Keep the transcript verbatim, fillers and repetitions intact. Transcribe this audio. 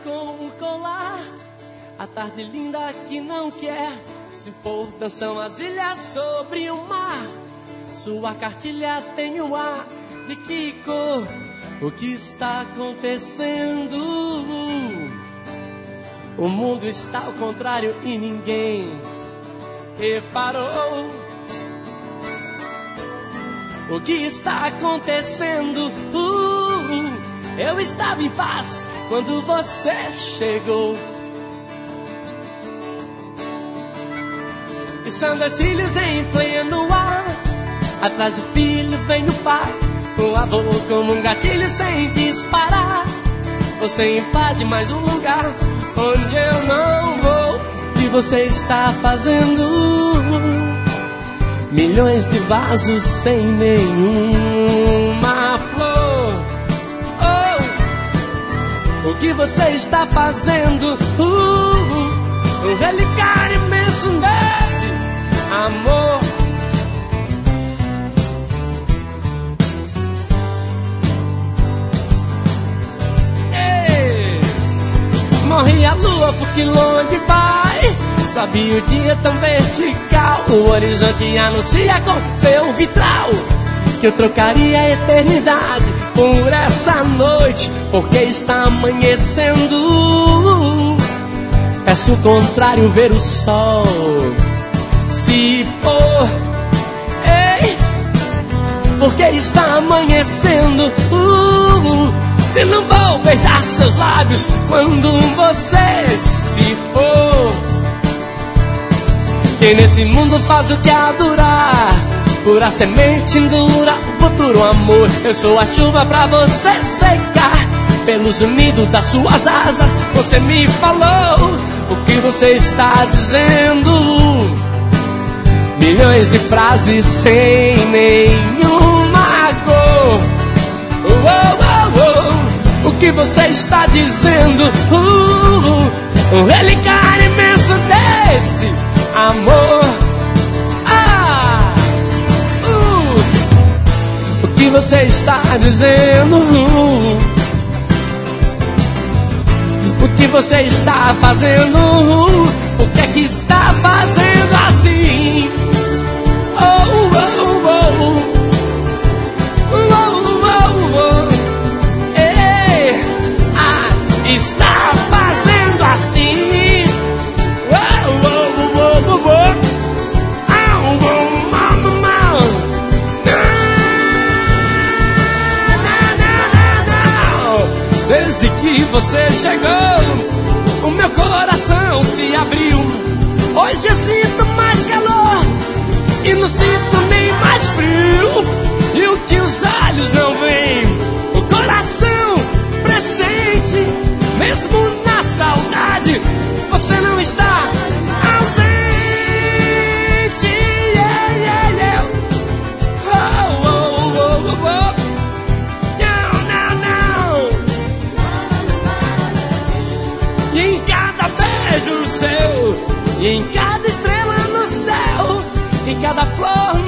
com o colar. A tarde linda que não quer se pôr, dançam as ilhas sobre o mar. Sua cartilha tem o ar de que cor? O que está acontecendo? O mundo está ao contrário e ninguém reparou. O que está acontecendo? Uh, eu estava em paz quando você chegou. E são dois filhos em pleno ar. Atrás do filho vem o pai, o avô como um gatilho sem disparar. Você invade mais um lugar onde eu não vou. O que você está fazendo? Milhões de vasos sem nenhuma flor. Oh, o que você está fazendo? Uh, um relicário imenso desse amor. Ei, morre a lua porque longe vai. Sobe o dia tão vertical, o horizonte anuncia com seu vitral que eu trocaria a eternidade por essa noite, porque está amanhecendo. Peço o contrário, ver o sol se pôr. Ei, porque está amanhecendo. uh, Se não vou beijar seus lábios quando você se for. Quem nesse mundo faz o que há durar, pura semente dura o futuro amor. Eu sou a chuva pra você secar, pelos unidos das suas asas. Você me falou o que você está dizendo. Milhões de frases sem nenhuma cor. Oh, oh, oh, oh. O que você está dizendo? Uh, um relicário imenso desse amor. Ah, uh, o que você está dizendo? Uh, o que você está fazendo? Uh, o que é que está fazendo assim? Oh, oh, oh, oh, oh, oh, oh. Ei, ah, está fazendo assim. Desde que você chegou, o meu coração se abriu. Hoje eu sinto mais calor e não sinto nem mais frio. E o que os olhos não veem, o coração presente. Mesmo na saudade, você não está ausente. Yeah, yeah, yeah. Oh, oh, oh, oh, oh. Não, não, não. E em cada beijo seu, e em cada estrela no céu, em cada flor